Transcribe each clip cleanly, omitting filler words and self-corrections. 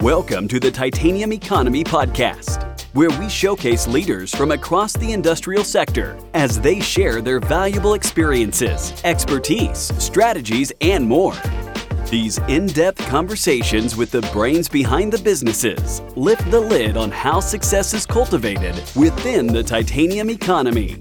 Welcome to the Titanium Economy Podcast, where we showcase leaders from across the industrial sector as they share their valuable experiences, expertise, strategies, and more. These in-depth conversations with the brains behind the businesses lift the lid on how success is cultivated within the titanium economy.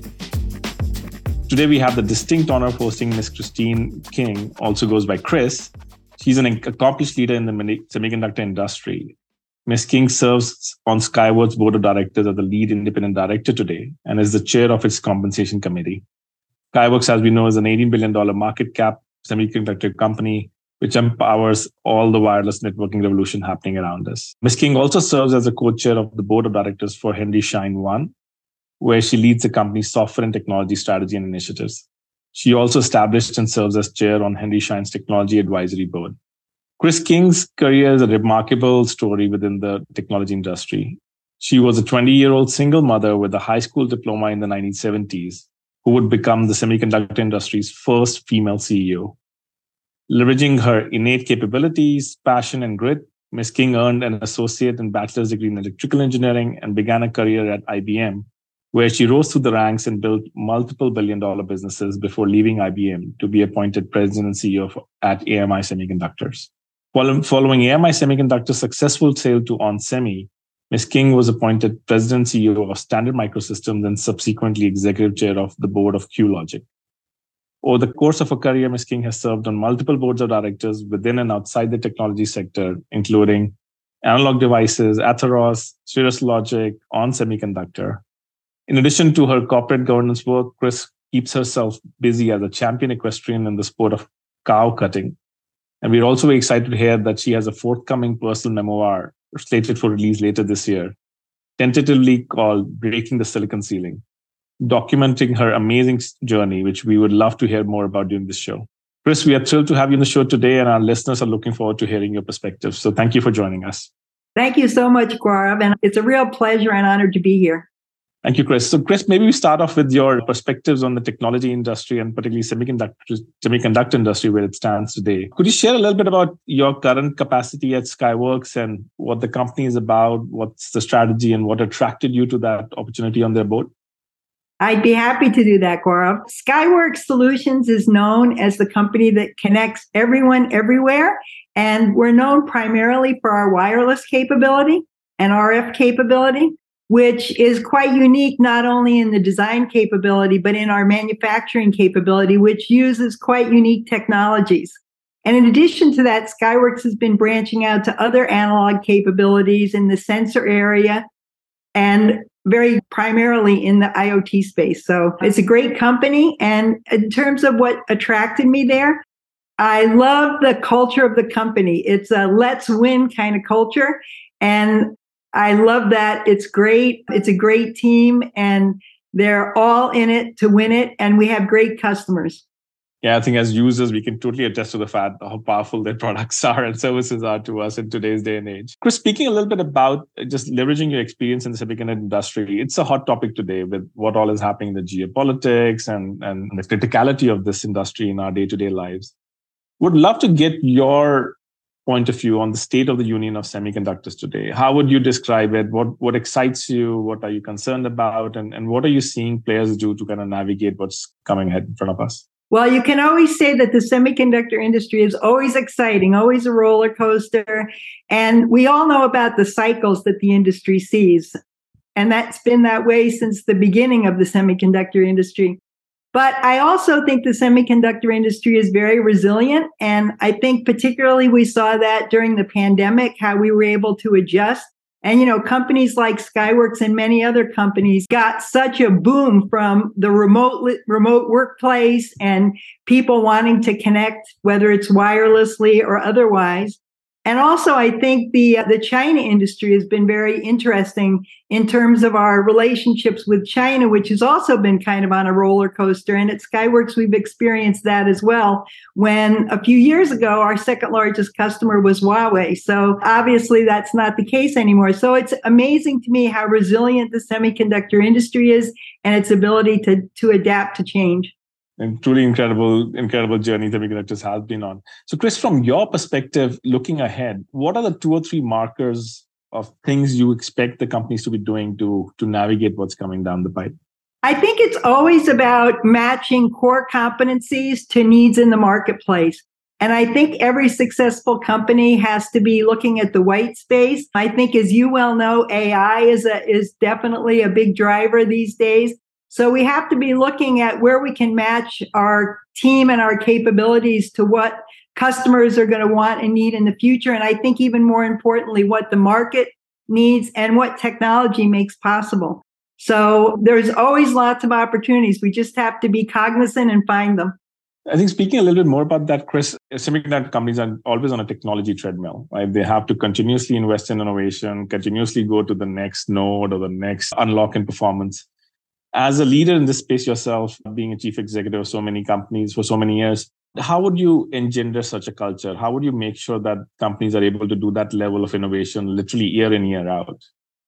Today we have the distinct honor of hosting Ms. Christine King, also goes by Chris. She's an accomplished leader in the semiconductor industry. Ms. King serves on Skyworks' board of directors as the lead independent director today and is the chair of its compensation committee. Skyworks, as we know, is an $18 billion market cap semiconductor company which empowers all the wireless networking revolution happening around us. Ms. King also serves as a co-chair of the board of directors for Henry Schein One, where she leads the company's software and technology strategy and initiatives. She also established and serves as chair on Henry Schein's Technology Advisory Board. Chris King's career is a remarkable story within the technology industry. She was a 20-year-old single mother with a high school diploma in the 1970s, who would become the semiconductor industry's first female CEO. Leveraging her innate capabilities, passion, and grit, Ms. King earned an associate and bachelor's degree in electrical engineering and began a career at IBM, where she rose through the ranks and built multiple billion-dollar businesses before leaving IBM to be appointed president and CEO at AMI Semiconductors. Following AMI Semiconductors' successful sale to onsemi, Ms. King was appointed president and CEO of Standard Microsystems and subsequently executive chair of the board of QLogic. Over the course of her career, Ms. King has served on multiple boards of directors within and outside the technology sector, including Analog Devices, Atheros, Cirrus Logic, ON Semiconductor. In addition to her corporate governance work, Chris keeps herself busy as a champion equestrian in the sport of cow cutting. And we're also very excited to hear that she has a forthcoming personal memoir slated for release later this year, tentatively called Breaking the Silicon Ceiling, documenting her amazing journey, which we would love to hear more about during this show. Chris, we are thrilled to have you on the show today, and our listeners are looking forward to hearing your perspective. So thank you for joining us. Thank you so much, Gaurav, and it's a real pleasure and honor to be here. Thank you, Chris. So, Chris, maybe we start off with your perspectives on the technology industry and particularly semiconductor industry where it stands today. Could you share a little bit about your current capacity at Skyworks and what the company is about, what's the strategy, and what attracted you to that opportunity on their board? I'd be happy to do that, Gaurav. Skyworks Solutions is known as the company that connects everyone everywhere, and we're known primarily for our wireless capability and RF capability, which is quite unique not only in the design capability, but in our manufacturing capability, which uses quite unique technologies. And in addition to that, Skyworks has been branching out to other analog capabilities in the sensor area and very primarily in the IoT space. So it's a great company. And in terms of what attracted me there, I love the culture of the company. It's a let's win kind of culture. And I love that. It's great. It's a great team and they're all in it to win it. And we have great customers. Yeah, I think as users, we can totally attest to the fact how powerful their products are and services are to us in today's day and age. Chris, speaking a little bit about just leveraging your experience in the semiconductor industry, it's a hot topic today with what all is happening in the geopolitics and the criticality of this industry in our day-to-day lives. Would love to get your point of view on the state of the union of semiconductors today. How would you describe it? What excites you? What are you concerned about? And what are you seeing players do to kind of navigate what's coming ahead in front of us? Well, you can always say that the semiconductor industry is always exciting, always a roller coaster. And we all know about the cycles that the industry sees. And that's been that way since the beginning of the semiconductor industry. But I also think the semiconductor industry is very resilient. And I think particularly we saw that during the pandemic, how we were able to adjust. And, companies like Skyworks and many other companies got such a boom from the remote workplace and people wanting to connect, whether it's wirelessly or otherwise. And also, I think the China industry has been very interesting in terms of our relationships with China, which has also been kind of on a roller coaster. And at Skyworks, we've experienced that as well. When a few years ago, our second largest customer was Huawei. So obviously, that's not the case anymore. So it's amazing to me how resilient the semiconductor industry is and its ability to adapt to change. And truly incredible journey semiconductors has been on. So Chris, from your perspective, looking ahead, what are the 2 or 3 markers of things you expect the companies to be doing to navigate what's coming down the pipe? I think it's always about matching core competencies to needs in the marketplace. And I think every successful company has to be looking at the white space. I think, as you well know, AI is definitely a big driver these days. So we have to be looking at where we can match our team and our capabilities to what customers are going to want and need in the future. And I think even more importantly, what the market needs and what technology makes possible. So there's always lots of opportunities. We just have to be cognizant and find them. I think speaking a little bit more about that, Chris, semiconductor companies are always on a technology treadmill, right? They have to continuously invest in innovation, continuously go to the next node or the next unlock in performance. As a leader in this space yourself, being a chief executive of so many companies for so many years, how would you engender such a culture? How would you make sure that companies are able to do that level of innovation literally year in, year out?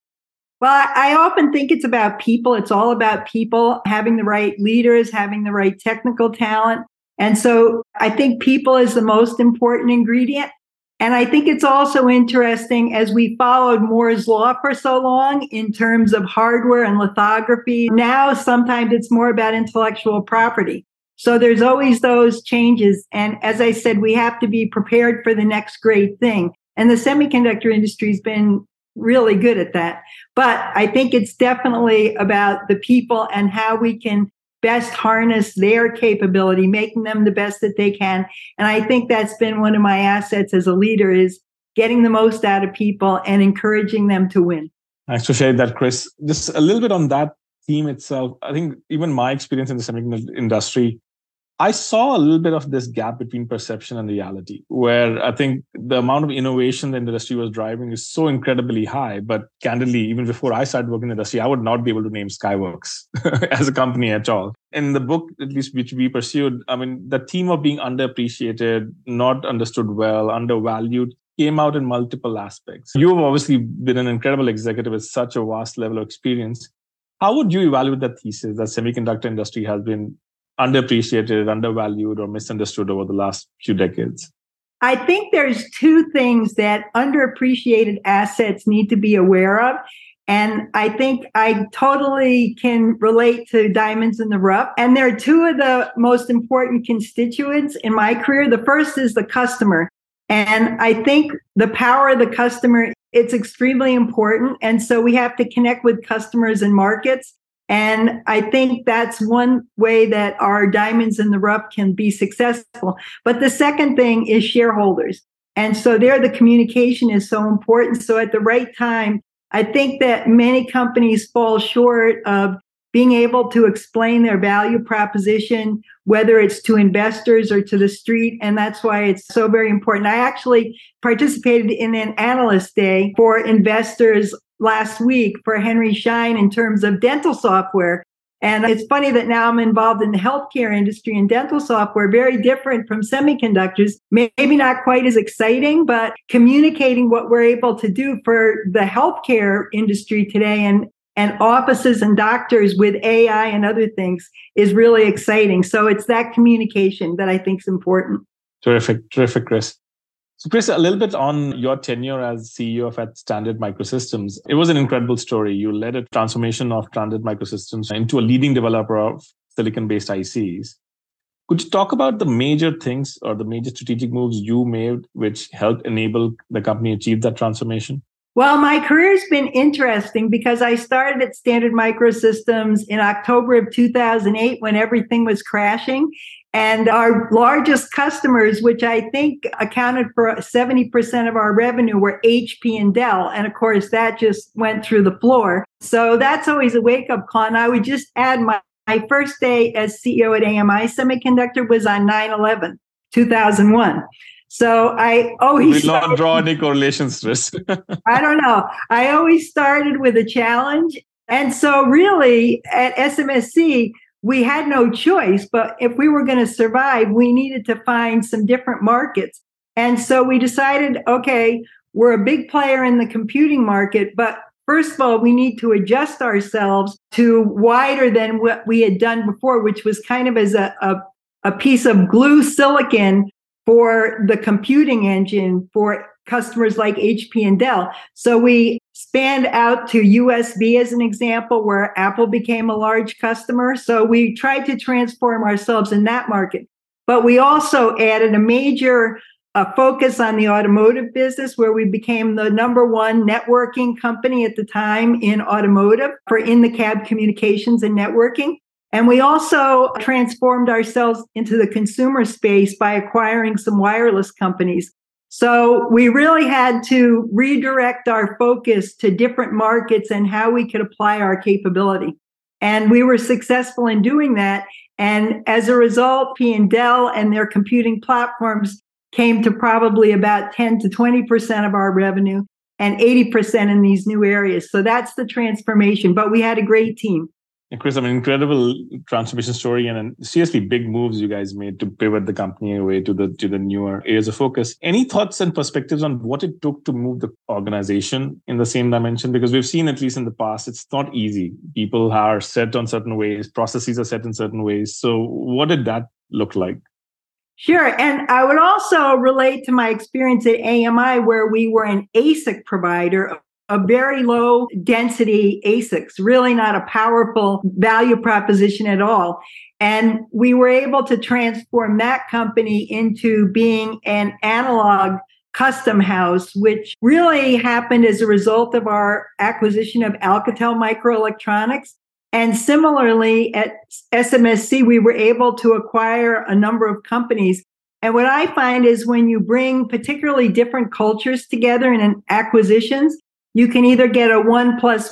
Well, I often think it's about people. It's all about people, having the right leaders, having the right technical talent. And so I think people is the most important ingredient. And I think it's also interesting, as we followed Moore's Law for so long in terms of hardware and lithography, now sometimes it's more about intellectual property. So there's always those changes. And as I said, we have to be prepared for the next great thing. And the semiconductor industry has been really good at that. But I think it's definitely about the people and how we can best harness their capability, making them the best that they can. And I think that's been one of my assets as a leader, is getting the most out of people and encouraging them to win. Thanks for sharing that, Chris. Just a little bit on that theme itself. I think even my experience in the semiconductor industry, I saw a little bit of this gap between perception and reality, where I think the amount of innovation the industry was driving is so incredibly high. But candidly, even before I started working in the industry, I would not be able to name Skyworks as a company at all. In the book, at least which we pursued, I mean, the theme of being underappreciated, not understood well, undervalued came out in multiple aspects. You've obviously been an incredible executive with such a vast level of experience. How would you evaluate that thesis that semiconductor industry has been underappreciated, undervalued, or misunderstood over the last few decades? I think there's 2 things that underappreciated assets need to be aware of. And I think I totally can relate to diamonds in the rough. And there are 2 of the most important constituents in my career. The first is the customer. And I think the power of the customer, it's extremely important. And so we have to connect with customers and markets. And I think that's one way that our diamonds in the rough can be successful. But the second thing is shareholders. And so there, the communication is so important. So at the right time, I think that many companies fall short of being able to explain their value proposition, whether it's to investors or to the street. And that's why it's so very important. I actually participated in an analyst day for investors last week for Henry Schein in terms of dental software. And it's funny that now I'm involved in the healthcare industry, and dental software, very different from semiconductors, maybe not quite as exciting, but communicating what we're able to do for the healthcare industry today and offices and doctors with AI and other things is really exciting. So it's that communication that I think is important. Terrific, Chris. So Chris, a little bit on your tenure as CEO at Standard Microsystems. It was an incredible story. You led a transformation of Standard Microsystems into a leading developer of silicon-based ICs. Could you talk about the major things or the major strategic moves you made which helped enable the company achieve that transformation? Well, my career's been interesting because I started at Standard Microsystems in October of 2008 when everything was crashing. And our largest customers, which I think accounted for 70% of our revenue, were HP and Dell. And of course, that just went through the floor. So that's always a wake-up call. And I would just add my first day as CEO at AMI Semiconductor was on 9/11, 2001. So I always... We don't draw any correlations, Chris. I don't know. I always started with a challenge. And so really at SMSC, we had no choice, but if we were going to survive, we needed to find some different markets. And so we decided, okay, we're a big player in the computing market, but first of all, we need to adjust ourselves to wider than what we had done before, which was kind of as a a piece of glue silicon for the computing engine for customers like HP and Dell. So we spanned out to USB as an example, where Apple became a large customer. So we tried to transform ourselves in that market. But we also added a major focus on the automotive business, where we became the number one networking company at the time in automotive for in-the-cab communications and networking. And we also transformed ourselves into the consumer space by acquiring some wireless companies. So we really had to redirect our focus to different markets and how we could apply our capability. And we were successful in doing that. And as a result, P and Dell and their computing platforms came to probably about 10 to 20% of our revenue and 80% in these new areas. So that's the transformation. But we had a great team. And Chris, incredible transformation story and seriously big moves you guys made to pivot the company away to the newer areas of focus. Any thoughts and perspectives on what it took to move the organization in the same dimension? Because we've seen, at least in the past, it's not easy. People are set on certain ways, processes are set in certain ways. So what did that look like? Sure. And I would also relate to my experience at AMI, where we were an ASIC provider, a very low density ASICs, really not a powerful value proposition at all. And we were able to transform that company into being an analog custom house, which really happened as a result of our acquisition of Alcatel Microelectronics. And similarly, at SMSC, we were able to acquire a number of companies. And what I find is when you bring particularly different cultures together in acquisitions, you can either get a 1 +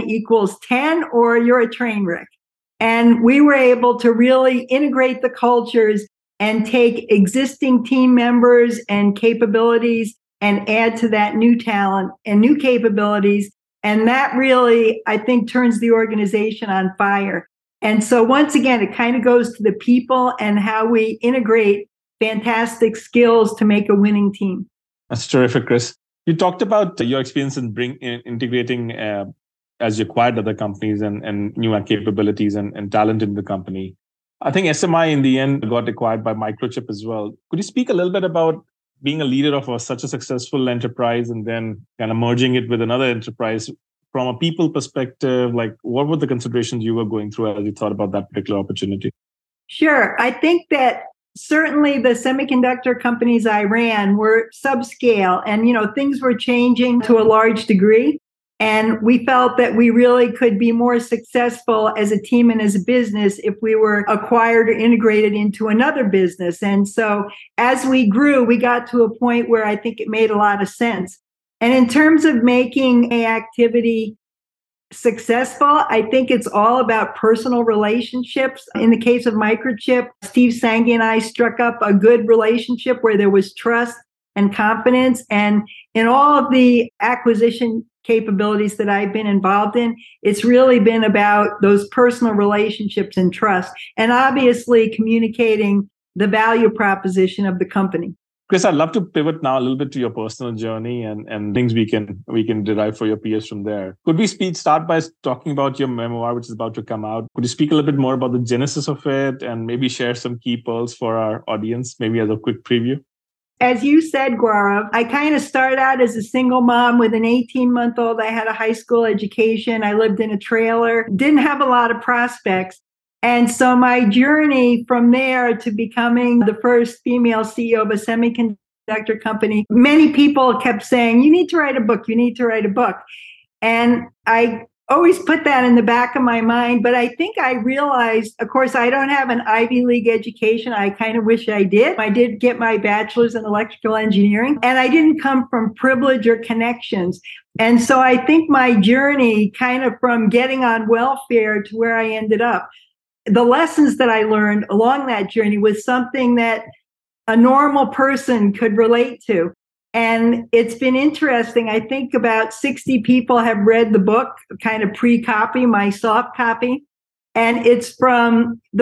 1 = 10, or you're a train wreck. And we were able to really integrate the cultures and take existing team members and capabilities and add to that new talent and new capabilities. And that really, I think, turns the organization on fire. And so once again, it kind of goes to the people and how we integrate fantastic skills to make a winning team. That's terrific, Chris. You talked about your experience in integrating as you acquired other companies and new capabilities and talent in the company. I think SMI in the end got acquired by Microchip as well. Could you speak a little bit about being a leader of such a successful enterprise and then kind of merging it with another enterprise from a people perspective? Like, what were the considerations you were going through as you thought about that particular opportunity? Sure. I think that certainly the semiconductor companies I ran were subscale and, things were changing to a large degree. And we felt that we really could be more successful as a team and as a business if we were acquired or integrated into another business. And so as we grew, we got to a point where I think it made a lot of sense. And in terms of making an activity successful, I think it's all about personal relationships. In the case of Microchip, Steve Sanghi and I struck up a good relationship where there was trust and confidence. And in all of the acquisition capabilities that I've been involved in, it's really been about those personal relationships and trust, and obviously communicating the value proposition of the company. Chris, I'd love to pivot now a little bit to your personal journey and things we can derive for your peers from there. Could we start by talking about your memoir, which is about to come out? Could you speak a little bit more about the genesis of it and maybe share some key pearls for our audience, maybe as a quick preview? As you said, Gaurav, I kind of started out as a single mom with an 18-month-old. I had a high school education. I lived in a trailer, didn't have a lot of prospects. And so my journey from there to becoming the first female CEO of a semiconductor company, many people kept saying, you need to write a book, you need to write a book. And I always put that in the back of my mind. But I think I realized, of course, I don't have an Ivy League education. I kind of wish I did. I did get my bachelor's in electrical engineering, and I didn't come from privilege or connections. And so I think my journey kind of from getting on welfare to where I ended up, the lessons that I learned along that journey was something that a normal person could relate to. And it's been interesting. I think about 60 people have read the book, kind of pre-copy, my soft copy. And it's from the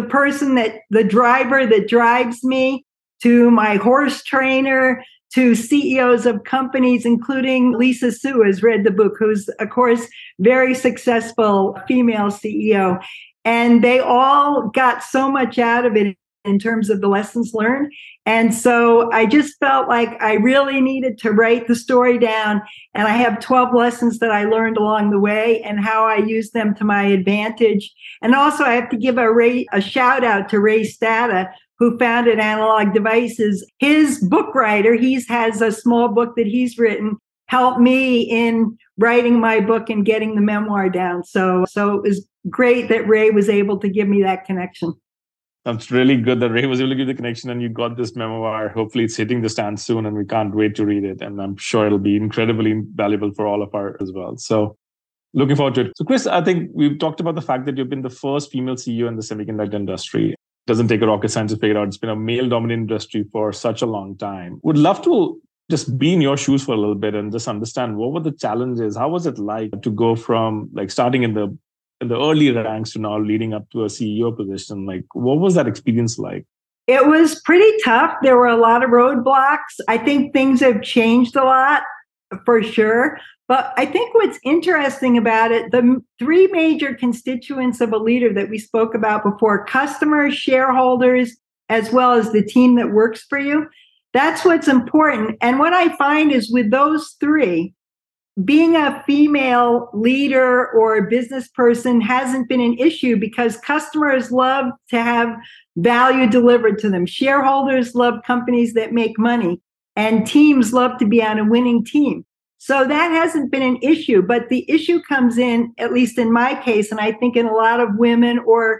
driver that drives me, to my horse trainer, to CEOs of companies, including Lisa Su has read the book, who's, of course, very successful female CEO. And they all got so much out of it. in terms of the lessons learned. And so I just felt like I really needed to write the story down. And I have 12 lessons that I learned along the way and how I use them to my advantage. And also I have to give a shout out to Ray Stata, who founded Analog Devices. His book writer, he has a small book that he's written, helped me in writing my book and getting the memoir down. So it was great that Ray was able to give me that connection. That's really good that Ray was able to give the connection and you got this memoir. Hopefully it's hitting the stand soon and we can't wait to read it. And I'm sure it'll be incredibly valuable for all of us as well. So looking forward to it. So Chris, I think we've talked about the fact that you've been the first female CEO in the semiconductor industry. It doesn't take a rocket science to figure it out. It's been a male-dominated industry for such a long time. Would love to just be in your shoes for a little bit and just understand what were the challenges? How was it like to go from like starting in the early ranks to now leading up to a CEO position? Like, what was that experience like? It was pretty tough. There were a lot of roadblocks. I think things have changed a lot for sure. But I think what's interesting about it, the three major constituents of a leader that we spoke about before, customers, shareholders, as well as the team that works for you, that's what's important. And what I find is with those three, being a female leader or business person hasn't been an issue because customers love to have value delivered to them. Shareholders love companies that make money, and teams love to be on a winning team. So that hasn't been an issue. But the issue comes in, at least in my case, and I think in a lot of women or,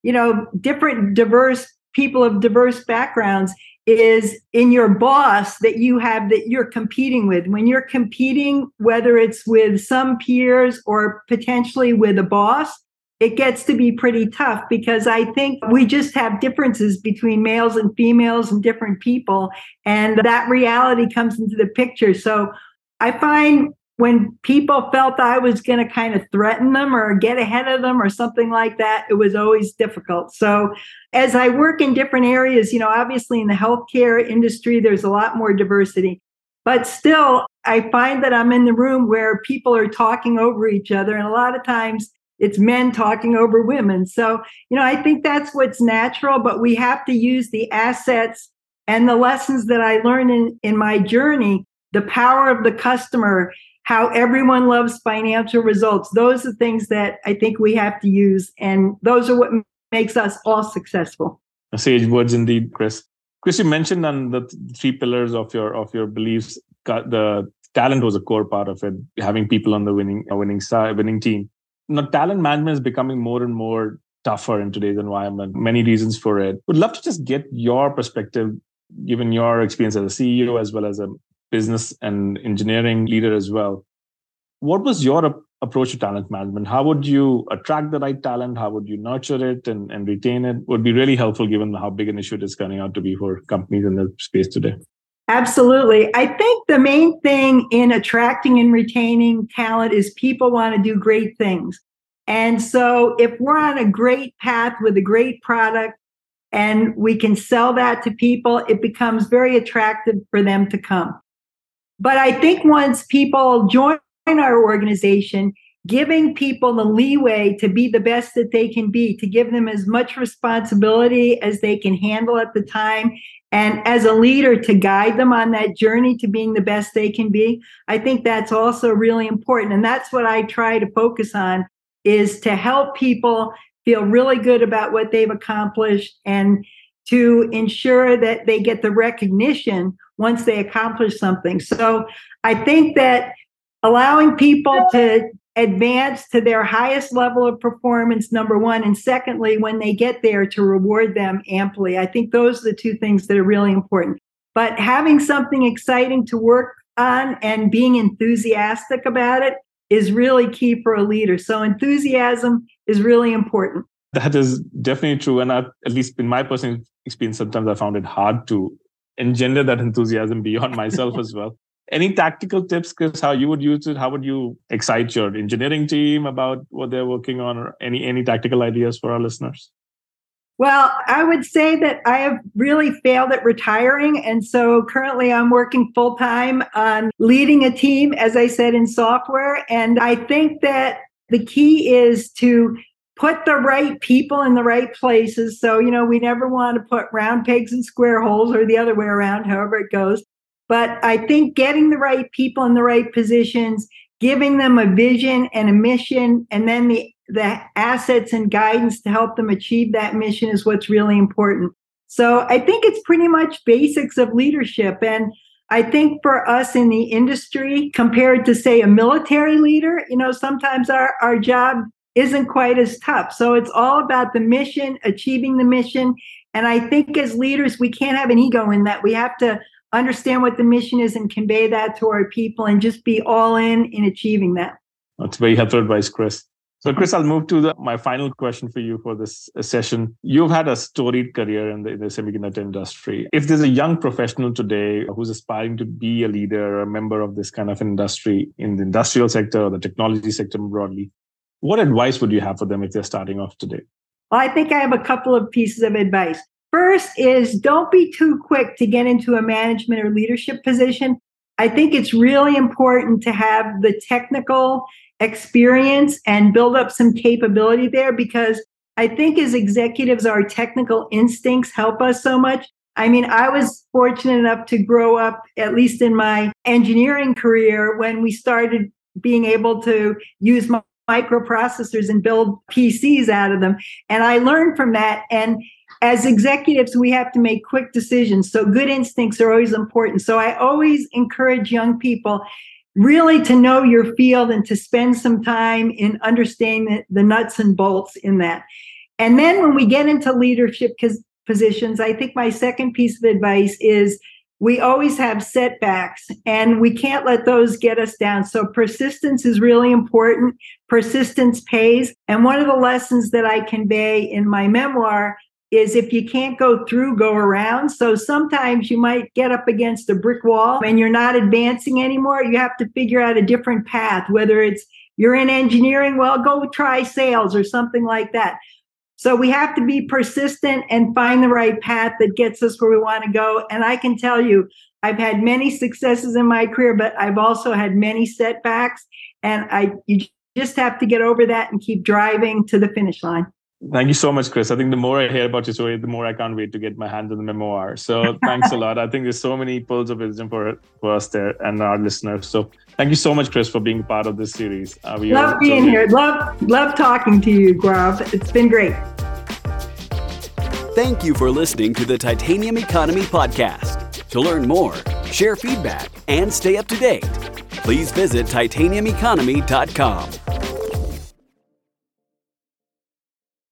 different diverse people of diverse backgrounds, is in your boss that you're competing with. When you're competing, whether it's with some peers or potentially with a boss, it gets to be pretty tough because I think we just have differences between males and females and different people. And that reality comes into the picture. So I find when people felt I was going to kind of threaten them or get ahead of them or something like that, it was always difficult. So as I work in different areas, obviously in the healthcare industry, there's a lot more diversity. But still, I find that I'm in the room where people are talking over each other. And a lot of times it's men talking over women. So, I think that's what's natural, but we have to use the assets and the lessons that I learned in my journey, the power of the customer, how everyone loves financial results. Those are things that I think we have to use. And those are what makes us all successful. Sage words indeed, Chris. Chris, you mentioned on the three pillars of your beliefs, the talent was a core part of it, having people on the winning team. Now, talent management is becoming more and more tougher in today's environment. Many reasons for it. Would love to just get your perspective, given your experience as a CEO as well as a business and engineering leader as well. What was your approach to talent management? How would you attract the right talent? How would you nurture it and retain it? Would be really helpful given how big an issue it is turning out to be for companies in the space today. Absolutely. I think the main thing in attracting and retaining talent is people want to do great things. And so if we're on a great path with a great product and we can sell that to people, it becomes very attractive for them to come. But I think once people join our organization, giving people the leeway to be the best that they can be, to give them as much responsibility as they can handle at the time, and as a leader to guide them on that journey to being the best they can be, I think that's also really important. And that's what I try to focus on, is to help people feel really good about what they've accomplished and to ensure that they get the recognition once they accomplish something. So I think that allowing people to advance to their highest level of performance, number one, and secondly, when they get there, to reward them amply. I think those are the two things that are really important. But having something exciting to work on and being enthusiastic about it is really key for a leader. So enthusiasm is really important. That is definitely true. And at least in my personal experience, sometimes I found it hard to engender that enthusiasm beyond myself as well. Any tactical tips, Chris, how you would use it? How would you excite your engineering team about what they're working on, or any tactical ideas for our listeners? Well, I would say that I have really failed at retiring. And so currently I'm working full time on leading a team, as I said, in software. And I think that the key is to put the right people in the right places. So, we never want to put round pegs in square holes or the other way around, however it goes. But I think getting the right people in the right positions, giving them a vision and a mission, and then the assets and guidance to help them achieve that mission is what's really important. So I think it's pretty much basics of leadership. And I think for us in the industry, compared to, say, a military leader, sometimes our job isn't quite as tough. So it's all about the mission, achieving the mission. And I think as leaders, we can't have an ego in that. We have to understand what the mission is and convey that to our people and just be all in achieving that. That's very helpful advice, Chris. So, Chris, I'll move to my final question for you for this session. You've had a storied career in the semiconductor industry. If there's a young professional today who's aspiring to be a leader or a member of this kind of industry in the industrial sector or the technology sector broadly, what advice would you have for them if they're starting off today? Well, I think I have a couple of pieces of advice. First is don't be too quick to get into a management or leadership position. I think it's really important to have the technical experience and build up some capability there, because I think as executives, our technical instincts help us so much. I mean, I was fortunate enough to grow up, at least in my engineering career, when we started being able to use microprocessors and build PCs out of them. And I learned from that. And as executives, we have to make quick decisions. So good instincts are always important. So I always encourage young people really to know your field and to spend some time in understanding the nuts and bolts in that. And then when we get into leadership positions, I think my second piece of advice is we always have setbacks and we can't let those get us down. So persistence is really important. Persistence pays. And one of the lessons that I convey in my memoir is if you can't go through, go around. So sometimes you might get up against a brick wall and you're not advancing anymore. You have to figure out a different path, whether it's you're in engineering, well, go try sales or something like that. So we have to be persistent and find the right path that gets us where we want to go. And I can tell you, I've had many successes in my career, but I've also had many setbacks. And you just have to get over that and keep driving to the finish line. Thank you so much, Chris. I think the more I hear about your story, the more I can't wait to get my hands on the memoir. So thanks a lot. I think there's so many pearls of wisdom for us there and our listeners. So thank you so much, Chris, for being part of this series. Love being here. Love talking to you, Gaurav. It's been great. Thank you for listening to the Titanium Economy Podcast. To learn more, share feedback, and stay up to date, please visit titaniumeconomy.com.